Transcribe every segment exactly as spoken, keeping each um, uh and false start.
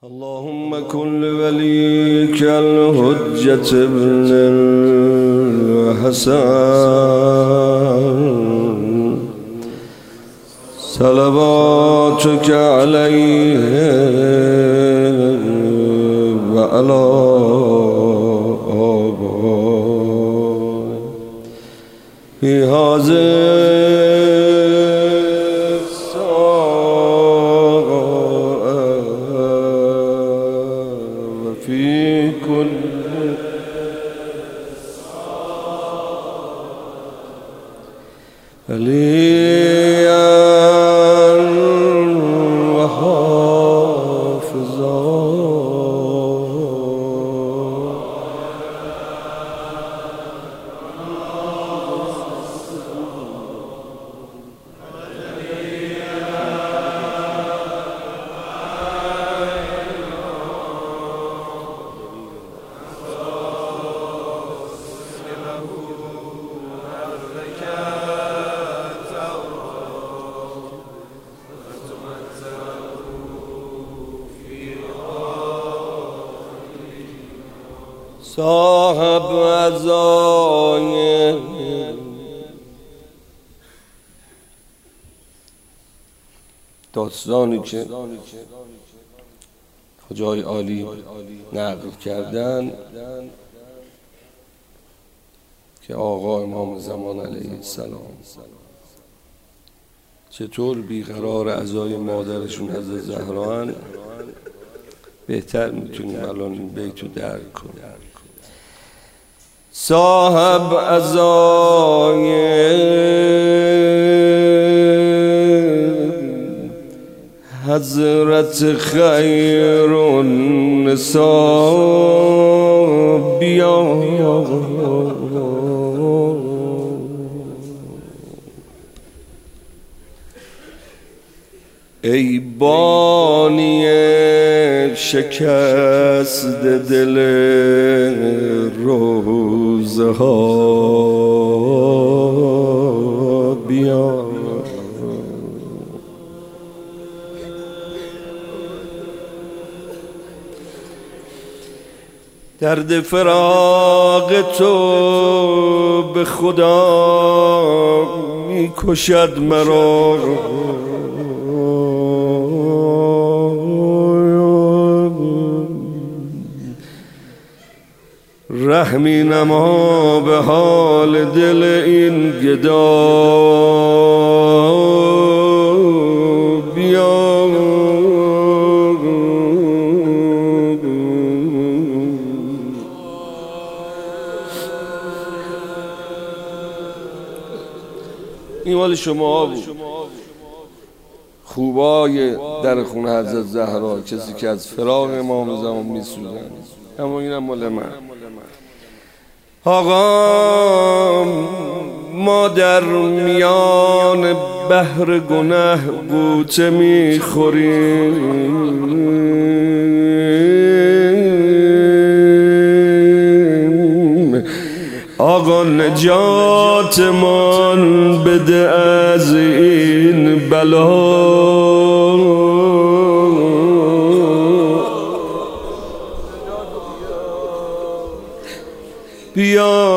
اللهم كن لوليك الحجة ابن الحسن صلواتك عليه وعلى آبائه في هذه في كل وليا وحافظا صاحب عزای داستانی که حجای عالی نقل کردن که آقا امام زمان علیه السلام چطور بیقرار عزای مادرشون حضرت زهرا هن بهتر میتونیم الان این بیتو درک کنیم. صاحب عزای حضرت خیر النساء بیا ای بانی شکست دل روزها بیا درد فراق تو به خدا می کشد مرا رحمی نما به حال دل این گدا بیا این مال شما بود، خوبای در خونه حضرت زهرا، کسی که از فراق امام زمان میسوزن، اما اینم مال من. آقا ما در میان بحر گناه غوطه میخوریم، آقا نجات من بده از این بلا. بیا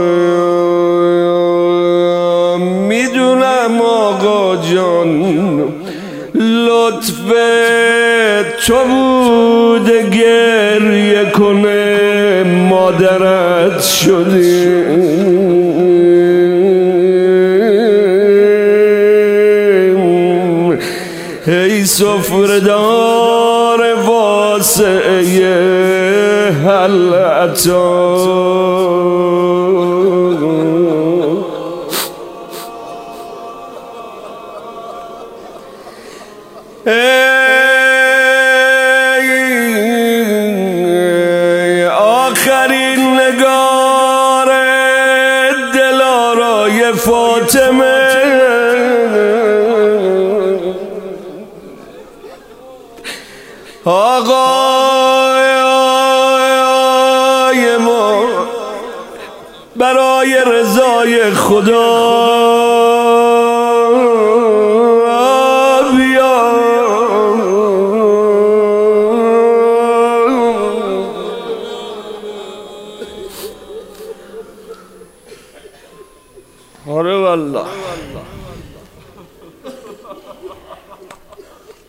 میدونم آقا جان لطف تو بوده گریه کنه مادرت شدیم، ای سفردار واسعه هل عطا ای آخرین نگار دلارای فاطمه، آقای ما برای رضای خدا بیا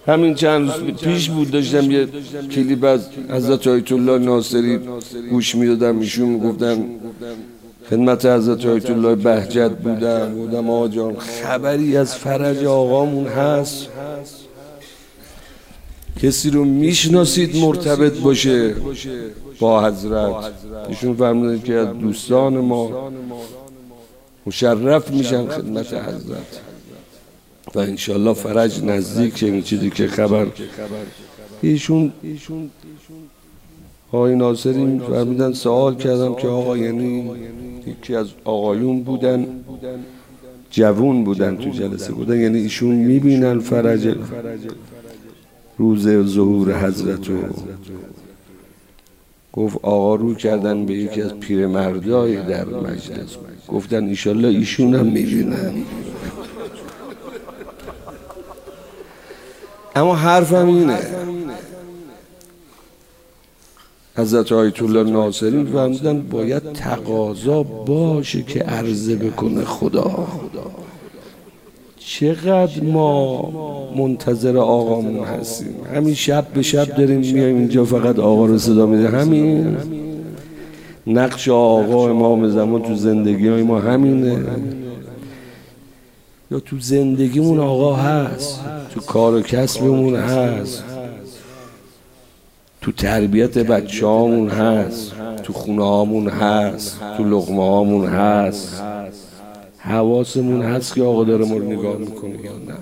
همین چند روز پیش بود داشتم یه کلیپ از حضرت آیت الله ناصری گوش میدادم، ایشون میگفتن خدمت حضرت آیت الله بهجت بودم، بودم آقا جان خبری از فرج آقامون هست؟ کسی رو میشناسید مرتبط باشه با حضرت؟ ایشون فرمودن که از دوستان ما مشرف میشن خدمت حضرت و انشالله فرج نزدیک. این چیزی که خبر ایشون آقای ناصری فرمودن، سوال کردم که آقا یعنی یکی از آقایون بودن جوون بودن تو جلسه بودن، یعنی ایشون میبینن فرج روز ظهور حضرت رو؟ گفت آقا رو کردن به یکی از پیرمردای در مجلس، گفتن ایشالله ایشون هم میبینن. اما حرفم اینه، حضرت آیت الله ناصری فرمودن باید تقاضا باشه که عرضه بکنه خدا. چقدر ما منتظر آقامون هستیم، همین شب به شب داریم میایم اینجا فقط آقا رو صدا میده. همین نقش آقا امام زمان تو زندگی های ما همینه، یا تو زندگیمون آقا هست، تو کار و کسبمون هست، تو تربیت بچه هامون هست، تو خونه هامون هست، تو لقمه هامون هست. حواسمون هست که آقا داره ما رو نگاه میکنه یا نه؟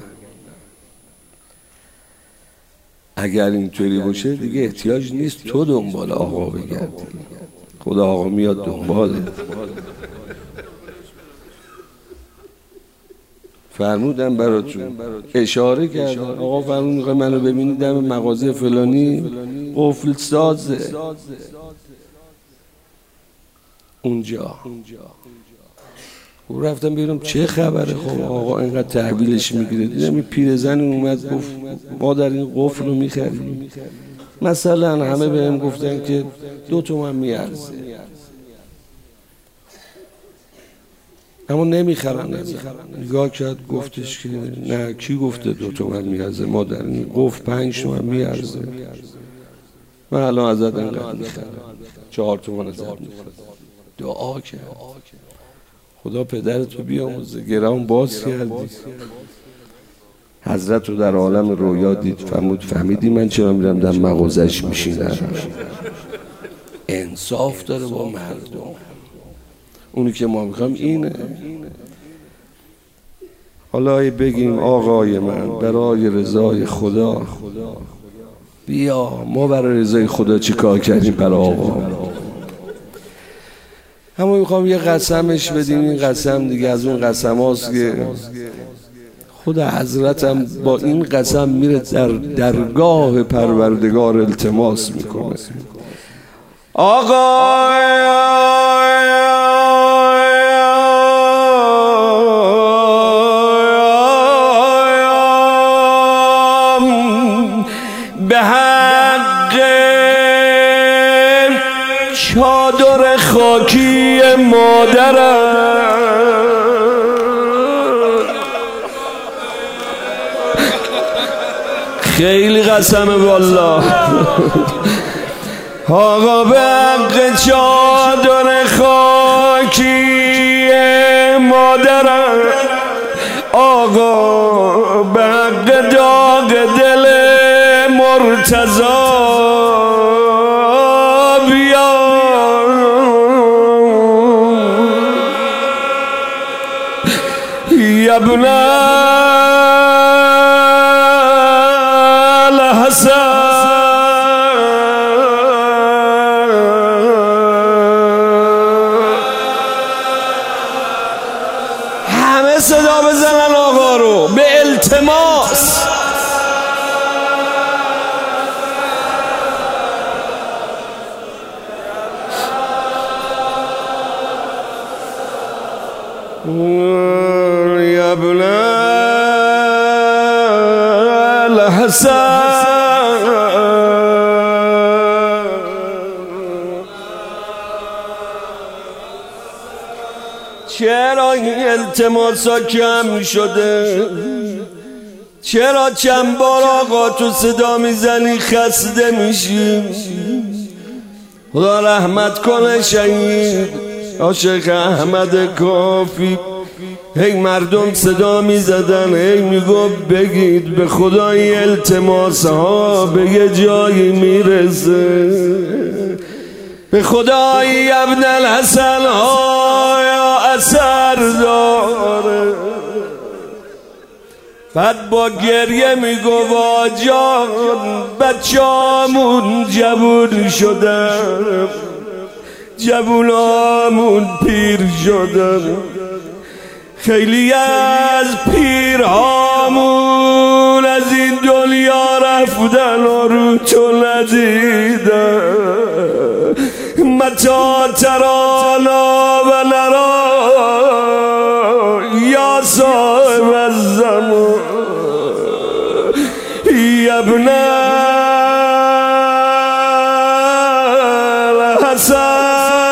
اگر اینطوری باشه دیگه احتیاج نیست تو دنبال آقا بگردی، خدا آقا میاد دنباله. فرمودن براتون اشاره کردن، آقا فرمود میخوای منو ببینی دم مغازه فلانی قفل سازه اونجا. رفتم ببینم چه خبره. خب آقا اینقدر تحویلش میگیره. دیدم این پیرزن اومد گفت ما در این قفل رو میخریم، مثلا همه بهم گفتن که دو تومن میارزه، اما نمیخرن. نگاه کرد گفتش که نه، کی گفته دو تومن میارزه؟ ما در این قفل پنج تومن میارزه، من الان ازت اینقدر میخرم، چهار تومن ازت میخرم. دعا کرد خدا پدرتو بیاموزه، گرام باز کردی. حضرت رو در عالم رویا دید، فرمود فهمیدی من چرا میرم در مغازش میشینم؟ انصاف داره با مردم. اونی که ما میخوام اینه. حالا بگیم آقای من برای رضای خدا بیا، ما برای رضای خدا چی کار کردیم برای آقا؟ اما میخوام یه قسمش بدیم. این قسم دیگه از اون قسم هاست که خود حضرتم با این قسم میره در درگاه پروردگار التماس میکنه، آقا به حق چادر خاکی مادرم خیلی قسمه والله، آقا به حق چادر خاکی مادرم، آقا به حق داغ دل مرتضی بیا، یا ابن الحسن همه صدا بزنن آقا رو به التماس. یا ابن الحسن چرا این التماسا کم شده؟ چرا چند بار آقا تو صدا میزنی خسته میشی؟ خدا رحمت کنه شهید عاشق احمد کافی. هی مردم صدا میزدن، هی میگفت بگید به خدای التماس ها به یه جایی میرسه، به خدای ابن الحسن ها یا اثر داره. بعد با گریه میگو واجان بچه‌امون جوون شدن، جوونامون پیر شدن، خیلی از پیرهامون از این دنیا رفتن و رو تو ندیدن. متا ترانا و نرا یا صاحب الزمان یا ابن الحسن.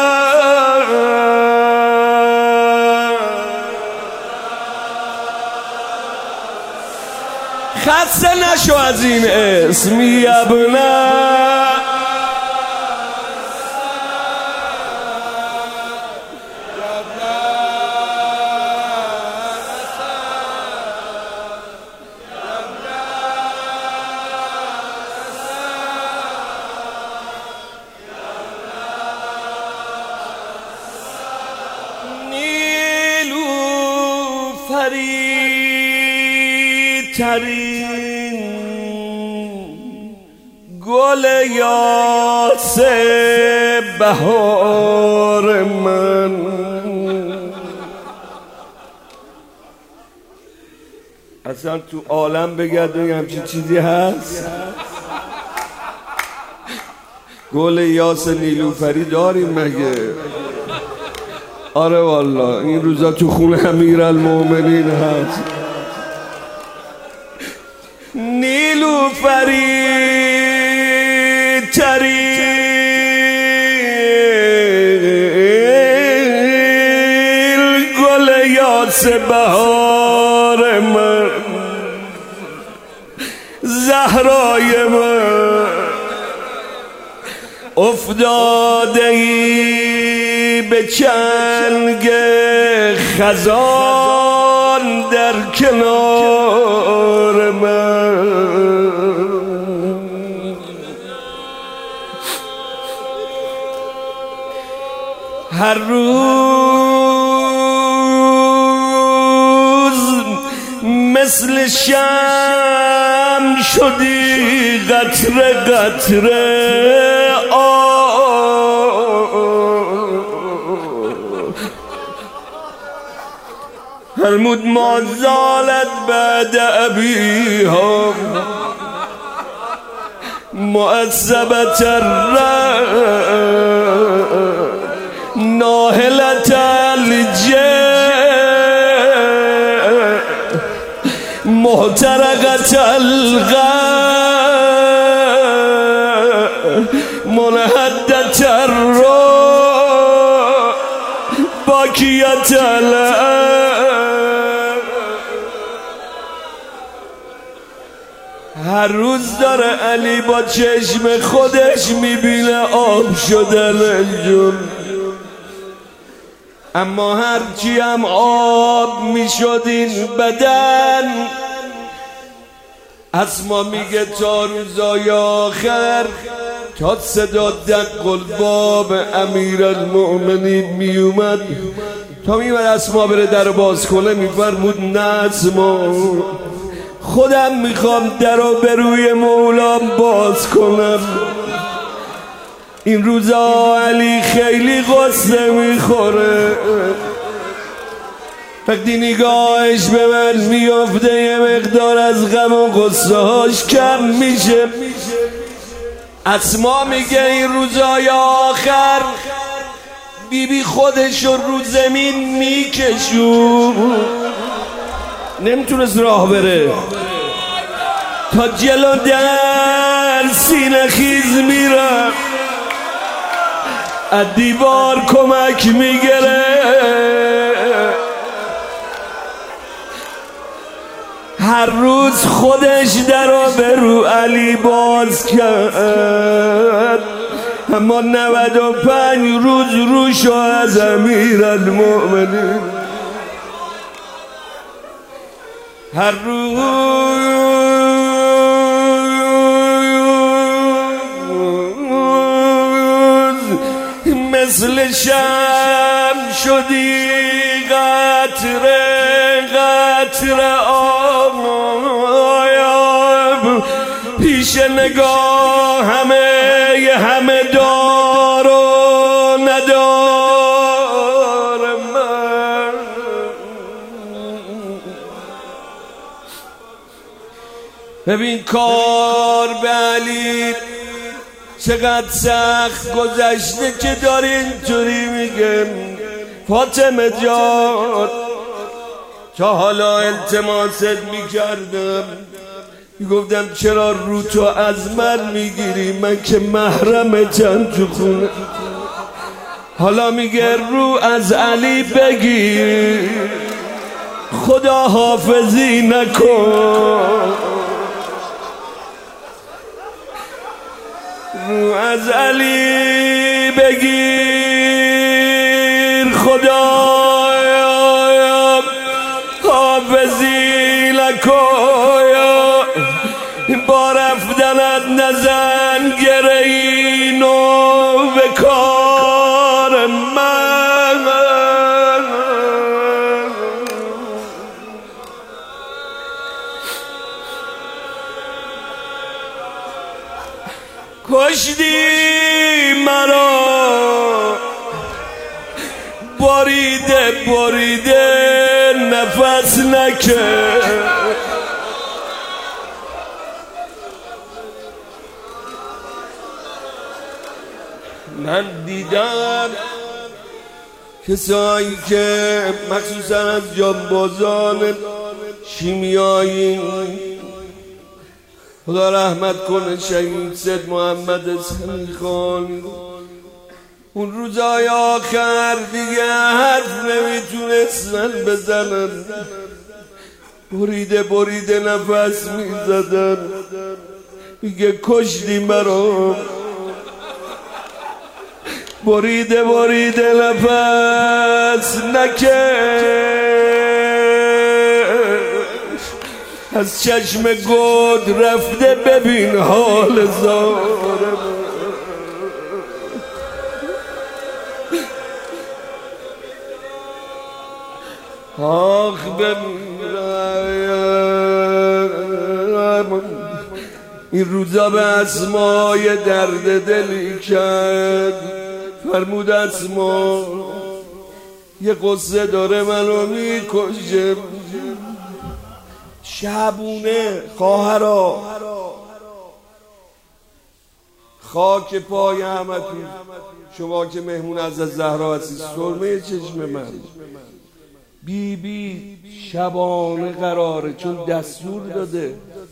خسته نشو از این اسم یا ابن ترین گل یاس بهار من. اصلا تو عالم بگردیم همچین چیزی هست؟ گل یاس نیلوفری داریم مگه؟ آره والله این روزا تو خونه امیرالمومنین هست. نیلوفری ترین گل یاس بهار من، زهرای من، افتاده ای به چنگ خزان در کنار من. هر روز مثل شمع شدی قطره قطره فرمود ما زالت بعد ابیها مؤثبت الرأ ناهلت الجه محترقت الغ منهدت الروح باکیت الأ. هر روز داره علی با چشم خودش میبینه آب شدن جون، اما هرچی هم آب میشد این بدن، اسما میگه تا روزای آخر تا صدا دق الباب امیرالمؤمنین میومد، تا میومد اسما بره در باز کنه میفرمود نه اسما خودم میخوام در رو به روی مولام باز کنم. این روزا علی خیلی غصه میخوره، وقتی نگاهش به من میافته یه مقدار از غم و غصه هاش کم میشه. اسما میگه این روزای آخر بیبی خودش رو رو زمین میکشون، نمیتونست راه بره، تا جلو در سینه خیز میره، از دیوار کمک میگره. هر روز خودش درو به رو علی باز کرد، اما نود و پنج روز روشو از امیرالمؤمنین هر روز مثل شم شدی قطره قطره آب پیش نگاه همه همه دار و ندار من. ببین کار به علی چقدر سخت گذشته که داری اینطوری میگم فاطمه جان. تا حالا التماست میکردم میگفتم چرا رو تو از من میگیری، من که محرمتم تو خونه. حالا میگه رو از علی بگیر خدا حافظی نکن، رو از علی بگیر خدا حافظی نکن، با رفتنت نزن گره اینو به کار من. کشتی مرا بریده بریده نفس نکرد، من دیدم کسایی که مخصوصا از جانبازان شیمیایی خدا رحمت کنه شهید سید محمد اسحاقی خان، اون روزای آخر دیگه حرف نمیتونستن بزنن، بریده بریده نفس میزدن. میگه کشتی مرا بریده بریده نفس نکش، از چشم گود رفته ببین حال زارم. آخ بمیرم این روزا به اسمای درد دلی کرد. فرمود اسما یه قصه داره منو میکشه. شبونه خواهرا خاک پای همتون، شما که مهمون از زهرا هستید، سرمه چشم من. بی بی شبانه قراره چون دستور داده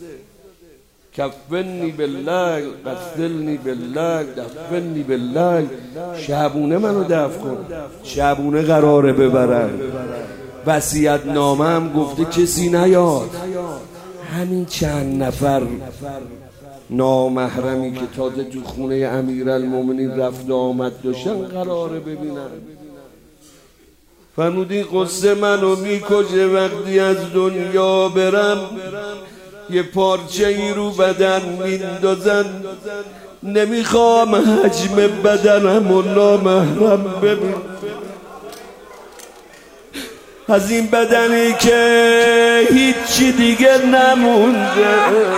کفنی بالله قتلنی بالله دفنی بالله، شبونه منو دفن کن. شبونه قراره ببرن. وصیت نامه هم گفته کسی نیاد. همین چند نفر نامحرمی که تازه تو خونه امیرالمومنین رفت آمد داشتن قراره ببینن. فرمودین قصه منو میکشه وقتی از دنیا برم یه پارچه ای رو بدن میندازن، نمیخوام حجم بدنم و نامحرم ببین. از این بدنی که هیچی دیگه نمونده،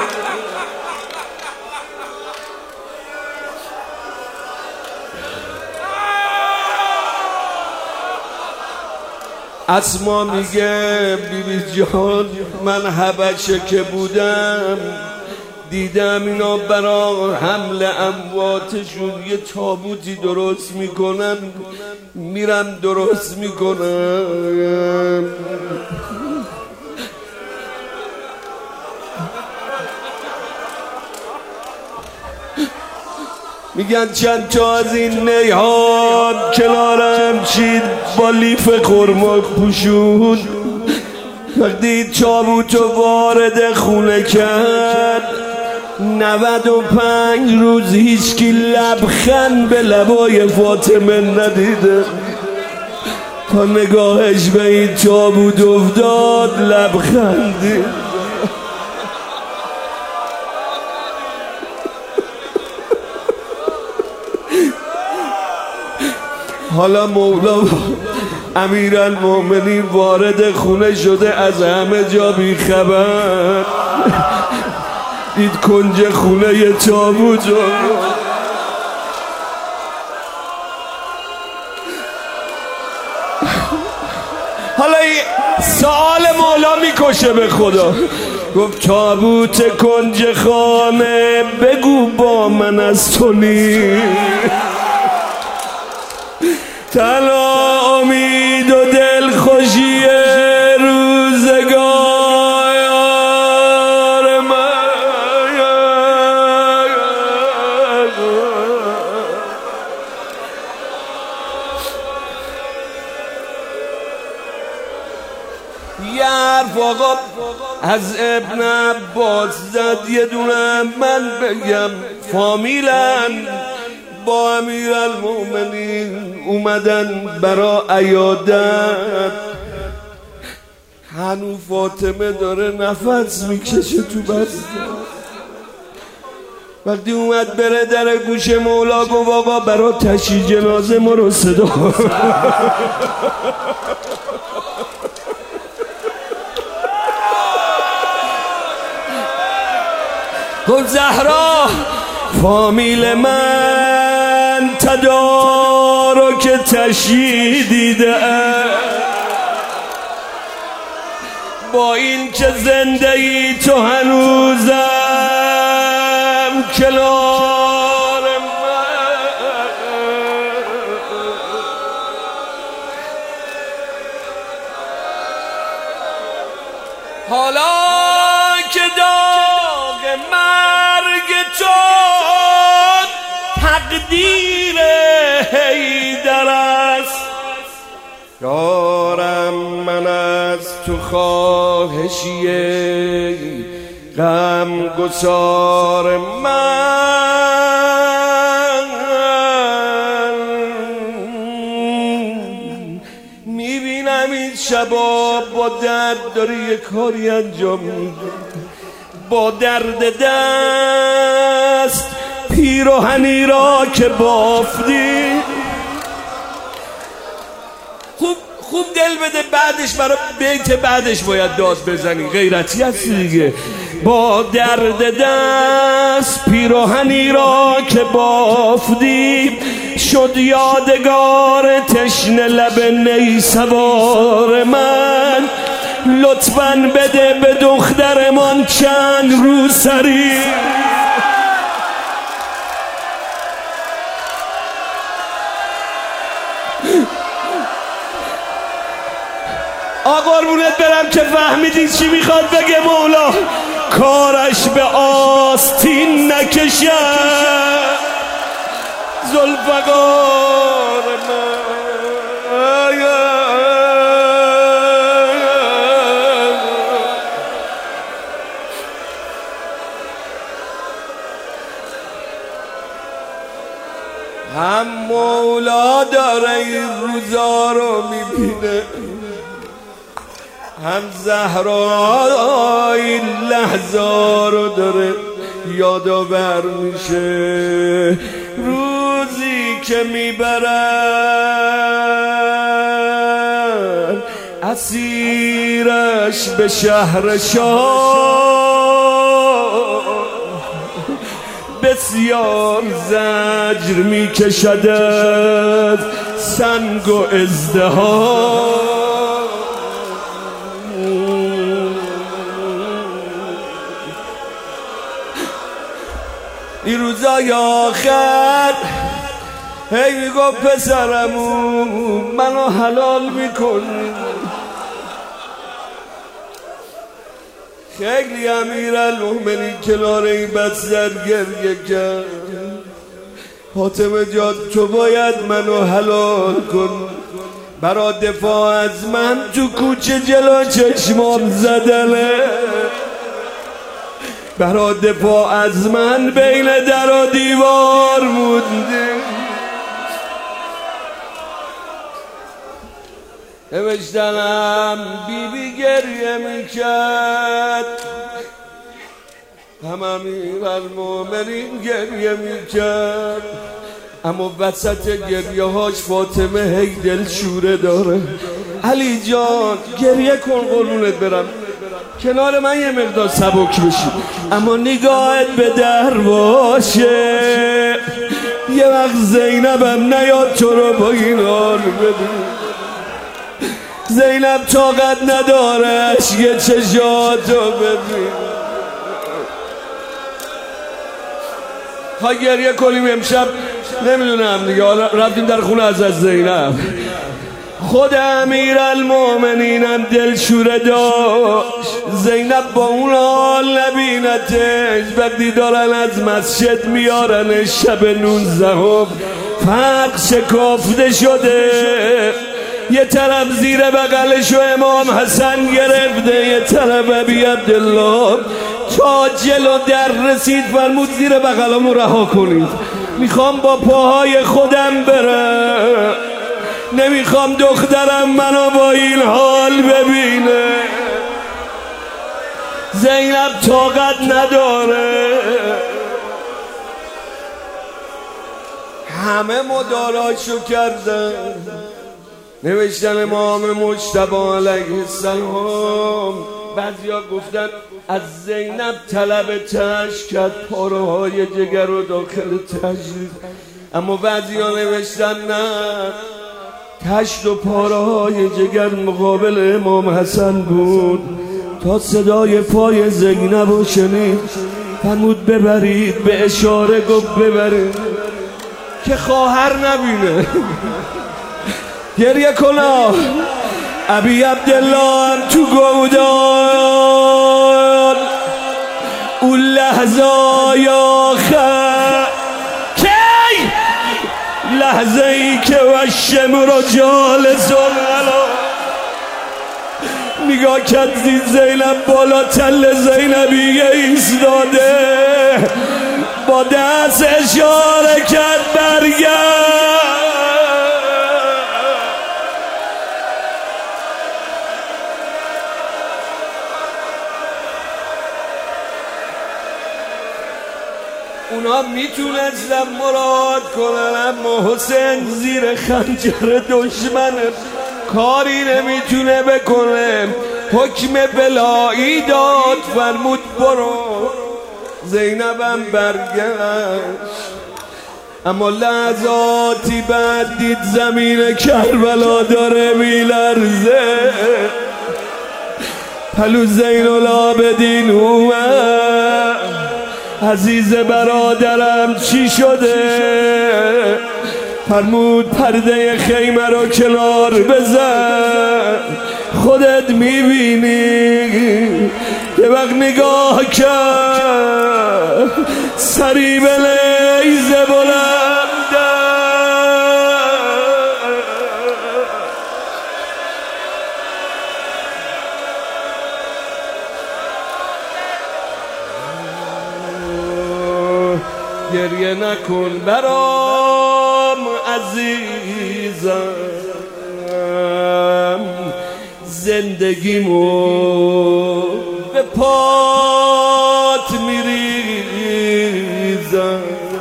اسما میگه بی بی جان من حبشه که بودم دیدم اینا برای حمل امواتشون یه تابوتی درست میکنن، میرم درست میکنم. میگن چند تا از این نیها کنارم چید با لیف خرما پوشون، وقتی چابوتو وارد خونه کرد نود و پنج روز هیچکی لبخند به لبای فاطمه ندیده تا نگاهش به این تابوت افتاد لبخندی. حالا مولا امیرالمومنین وارد خونه شده، از همه جا بی خبر دید کنج خونه یه تابوت. حالا این سوال مولا میکشه به خدا. گفت تابوت کنج خانه بگو با من از تو نی، تنها امید و دل خوشی روزگار من. یه حرف آقا از ابن عباس زد یه دونه من بگم. فامیلن با امیرالمومنین اومدن برا عیادت، هنو فاطمه داره نفس میکشه تو بسته. وقتی اومد بره در گوش مولا گفت آقا برا تشییع جنازه ما رو صدا. گفت زهرا فامیل من تدارک تشییع دیده، با این که زنده ای تو هنوزم کنار من. حالا که داغ مرگ تو تقدیر حیدر است، یارم من از تو خواهشی غم گسار من. میبینم این شبا با درد داری یک کاری انجام میدی، با درد دست پیراهنی را که بافتی خوب خوب دل بده، بعدش برای بیت بعدش باید داد بزنی، غیرتی هستی دیگه. با درد دست پیراهنی را که بافتی شد یادگار تشنه لب نیسوار من. لطفاً بده به دخترمان چند روسری. آقا قربونت برم که فهمیدی چی میخواد بگه مولا. کارش به آستین نکشد زلفقار من. هم مولا داره این روزا رو میبینه، هم زهرا این لحظا رو داره یادآور میشه. روزی که میبرن اسیرش به شهر شاه، بسیار زجر میکشد از سنگ و ازدحام. این روزای آخر هی میگو پسرمون منو حلال میکن. خیلی امیرالمومنین کنار این بستر گریه کرد. فاطمه جان تو باید منو حلال کن. برا دفاع از من تو کوچه جلو چشمام زدنه، برا دفاع از من بین در و دیوار مونده. نوشتنم بی بی گریه میکرد، هم امیرالمومنین گریه میکرد، اما وسط گریه هاش فاطمه هی دل شوره داره. علی جان گریه کن قربونت برم، کنار من یه مقدار سبک بشی، اما نگاهت به در باشه. یه وقت زینبم نیاد تو رو با این حال ببین. زینب طاقت نداره یه چشاتو ببین. ها گریه کنیم امشب نمیدونم دیگه. حالا رفتیم در خونه از از زینب. خود امیرالمومنینم دلشوره داشت. زینب با اون حال نبینتش. وقتی دارن از مسجد میارن شب نوزدهم فرق شکافته شده، یه طرف زیر بغلشو امام حسن گرفته، یه طرف ابی عبدالله. تا جلو در رسید فرمود زیر بغلمو رها کنید، میخوام با پاهای خودم برم، نمیخوام دخترم منو با این حال ببینه. زینب طاقت نداره. همه مداراشو کردن. نوشتن امام مجتبی علیه السلام بعضیا گفتن از زینب طلب تشک کرد، پاره های جگر رو داخل تشک. اما بعضیا نوشتن نه، تشت و پاره های جگر مقابل امام حسن بود. تا صدای پای زینب رو شنید فرمود ببرید، به اشاره گفت ببرید که خواهر نبینه. گریه کنا. ابی عبدالله هم تو گودان اون لحظه آخر کی لحظه ای که وشم رو جالسون نگاه کرد دید زینب بالا تل زینبیه ایستاده، با دست اشاره کرد برگرد. اونا میتونستن مراد کنن، اما حسین زیر خنجر دشمن کاری نمیتونه بکنه. حکم بلایی داد فرمود برو. زینبم برگشت، اما لحظاتی بعد دید زمین کربلا داره میلرزه. پلو زین العابدین اومد، عزیز برادرم چی شده؟ فرمود پرده خیمه رو کنار بزن، خودت میبینی. یه وقت نگاه کرد سری به لیزه بلنده، گریه نکن برام عزیزم، زندگیمو به پات میریزم.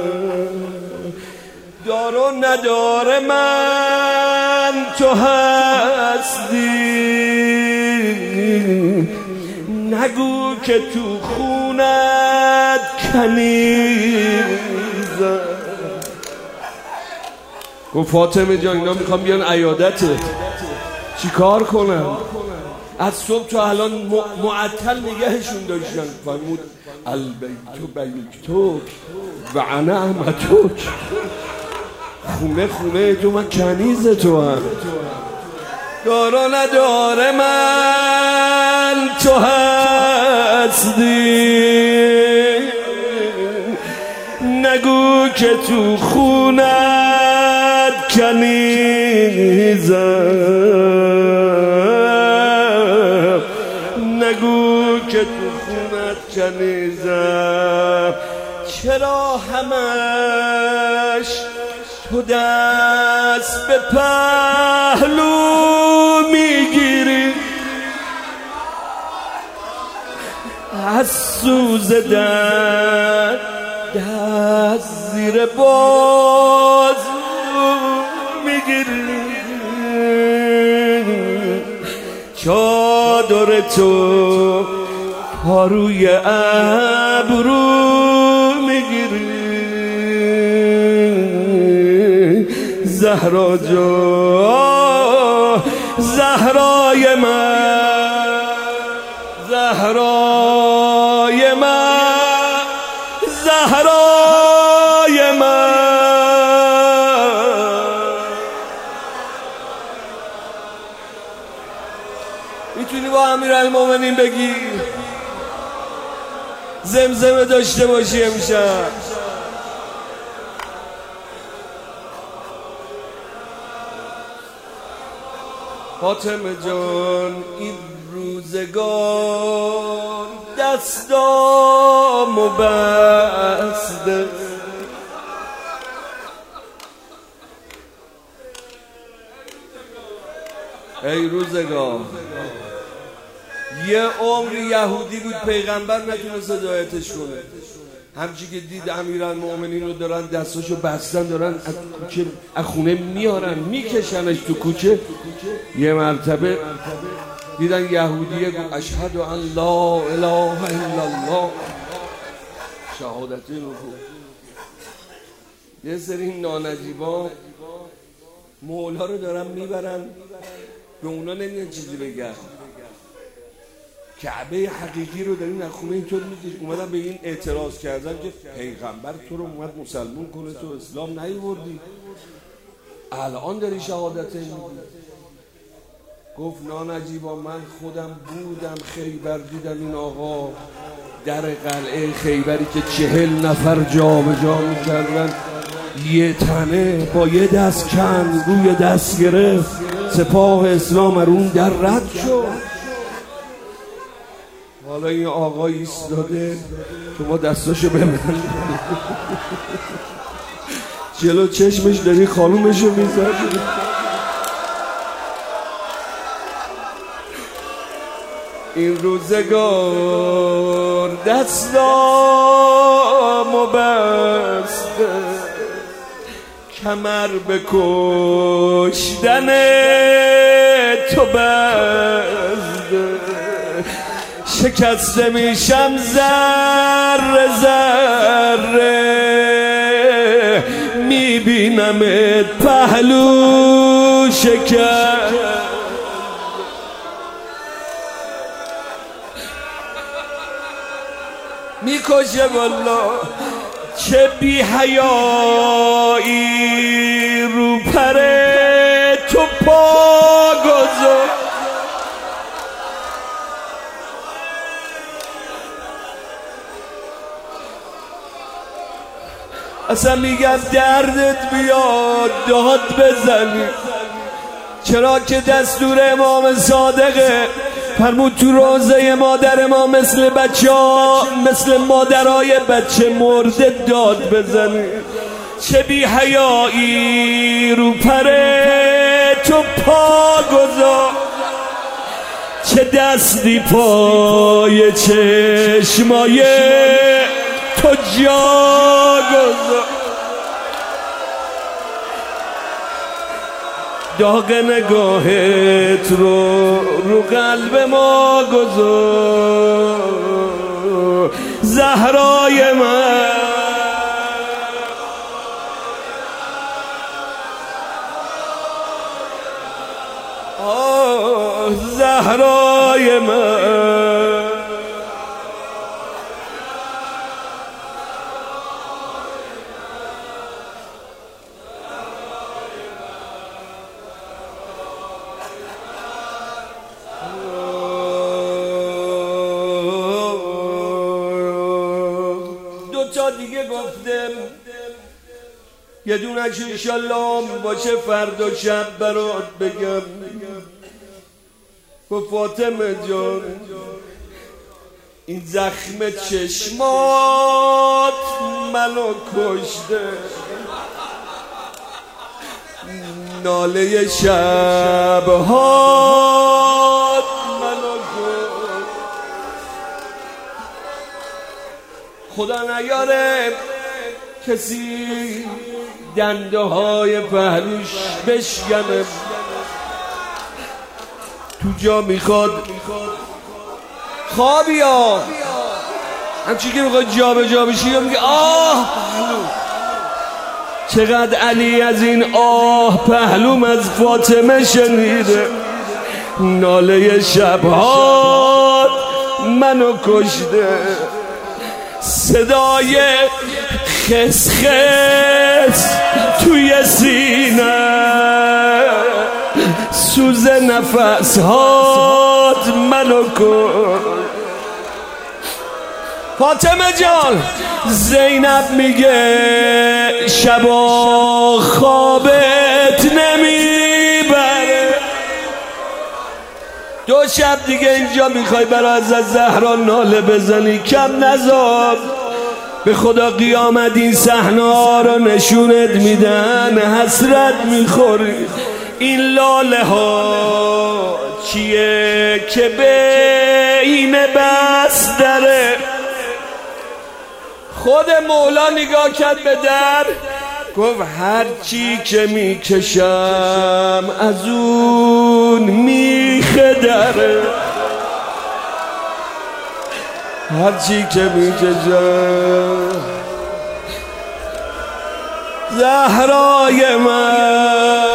دار و ندار من تو هستی، نگو که تو خونت کنیزم. گفت فاطمه جان اینا میخوام بیان عیادته، چی کار کنم؟ از صبح تا الان معطل نگهشون داشتن. فرمود البیت بیتوک و انا امتوک، خونه خونه تو، من کنیز تو هم. دار و ندار من تو هستی، نگو که تو خونت کنیزم، نگو که تو خونت کنیزم. چرا همش تو دست به پهلو میگیری، از سوز درد دست زیر بازو میگیری. چادر تو پاروی ابرو میگیری. زهرا جان، زهرای من، زهرای من، زهرای من. میتونی با امیرالمومنین بگی زمزمه داشته باشی امشب؟ فاطمه جان این روزگار دستامو بسته، ای روزگار یه عمر یهودی بود پیغمبر نتونست هدایتش کنه. همچی که دید امیرالمومنین رو دارن دستاشو بستن، دارن از کوچه از خونه میارن میکشنش تو کوچه، یه مرتبه دیدن یهودیه گفت اشهد ان لا اله الا الله، شهادت رو. یه سری نانجیبا مولا رو دارن میبرن، به اونا نمیان چیزی بگن، کعبه حقیقی رو دارین از خونه اینطور میکش. اومدن به این اعتراض کردن که پیغمبر تو رو اومد مسلمون کنه، تو اسلام نیوردی، الان داری شهادت میدی. گفت نانجیبا من خودم بودم خیبر، دیدم این آقا در قلعه خیبری که چهل نفر جا به جا میکردن، یه تنه با یه دست کن روی دست گرفت، سپاه اسلام اون در رد شد. حالا این آقا ایستاده، شما دستاشو ببند جلو چشمش داری خانومشو میزنی. این روزگار دستامو بسته، کمر به کشتن تو بسته، شکسته میشم ذره ذره، میبینمت پهلو شکست. میکشه والا، چه بی حیایی رو پره تو پا گذار. اصلا میگم دردت بیاد داد بزنی، چرا که دستور امام صادقه، فرمود تو روزه مادر ما مثل بچه ها، مثل مادرای بچه مرده داد بزنی. چه بی حیایی رو پره تو پا گذار، چه دستی پای چشمای تو جا گذار. داغ نگاهت رو رو قلب ما گذار، زهرای من. آه زهرای من. دو تا دیگه گفتم یه دونش انشالله باشه فردا شب برات بگم. گفت فاطمه جان این زخم چشمات منو کشته، ناله شبهات منو کشته. خدا نیاره کسی دنده های پهلوش بشکنه، تو جا میخواد خوابی ها همچی که میخواد جا به جا بشی یا میگه آه پهلو. چقدر علی از این آه پهلوم از فاطمه شنیده، ناله شبهات منو کشته، صدای خس خس توی سینه، سوز نفس هات منو کن. فاطمه جان زینب میگه شبا خوابت نمیبره، دو شب دیگه اینجا میخوای برای از زهرا ناله بزنی، کم نذار. به خدا قیامت این صحنه‌ها رو نشونت میدن، حسرت میخوری. این لاله ها چیه که بین بس داره؟ خود مولا نگاه کرد به در، گفت هر چی که میکشم از اون میخه داره، هر چی که میکشم. زهرای من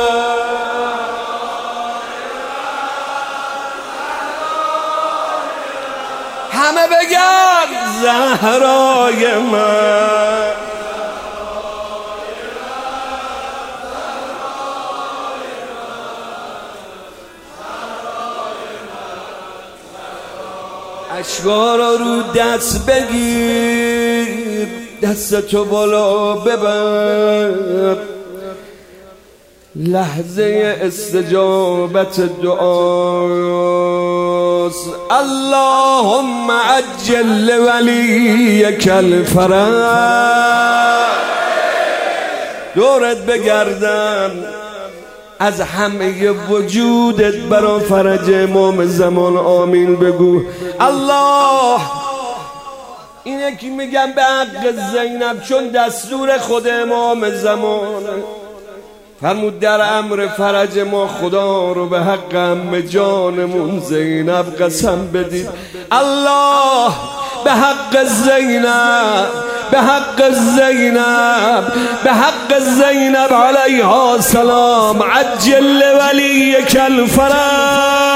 همه بگن زهرای من، اشکا را رو دست بگیر، دستتو بالا ببر، لحظه استجابت دعاست. اللهم عجل لولیک الفرج. دورت بگردم از همه وجودت برا فرج امام زمان آمین بگو. الله اینه که میگم به حق زینب، چون دستور خود امام زمان فرمود در امر فرج ما خدا رو به حق ام جانمون زینب قسم بدید. الله به حق زینب، به حق زینب، به حق زینب علیها السلام عجل ولیک الفرج.